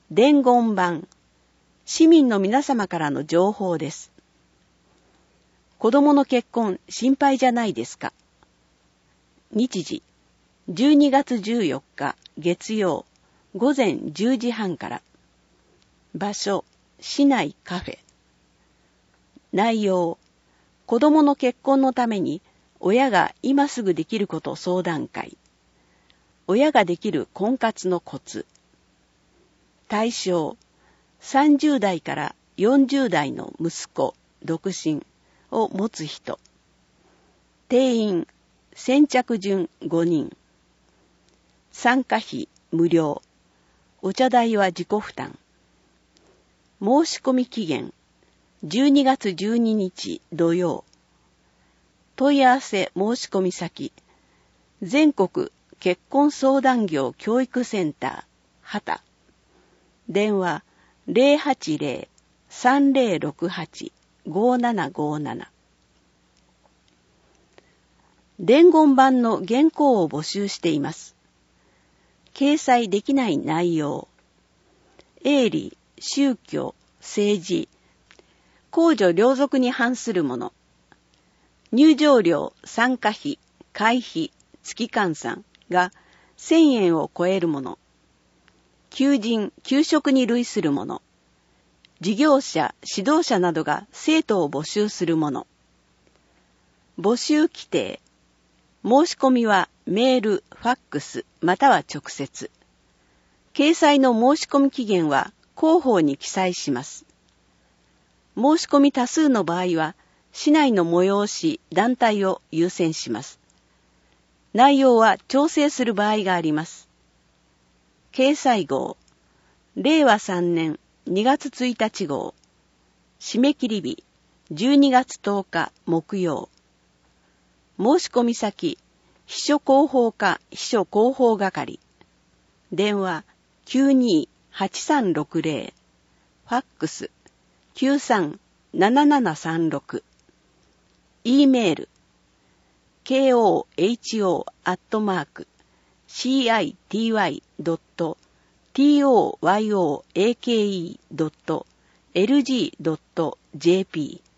伝言板、市民の皆様からの情報です。子供の結婚心配じゃないですか。日時、12月14日月曜午前10時半から。場所、市内カフェ。内容、子供の結婚のために親が今すぐできること相談会。親ができる婚活のコツ。対象、30代から40代の息子、独身を持つ人。定員、先着順5人。参加費無料。お茶代は自己負担。申し込み期限、12月12日土曜。問い合わせ申し込み先、全国結婚相談業教育センター、畑。電話、080-3068-5757。伝言板の原稿を募集しています。掲載できない内容。営利、宗教、政治、公序良俗に反するもの。入場料、参加費、会費、月換算が1000円を超えるもの。求人、求職に類するもの。事業者、指導者などが生徒を募集するもの。募集規定。申し込みはメール、ファックス、または直接。掲載の申し込み期限は広報に記載します。申し込み多数の場合は、市内の催し、団体を優先します。内容は調整する場合があります。掲載号、令和3年2月1日号、締め切り日、12月10日木曜。申し込み先、秘書広報課秘書広報係。電話、92-8360。ファックス、93-7736。E メール、koho@city.toyoake.lg.jp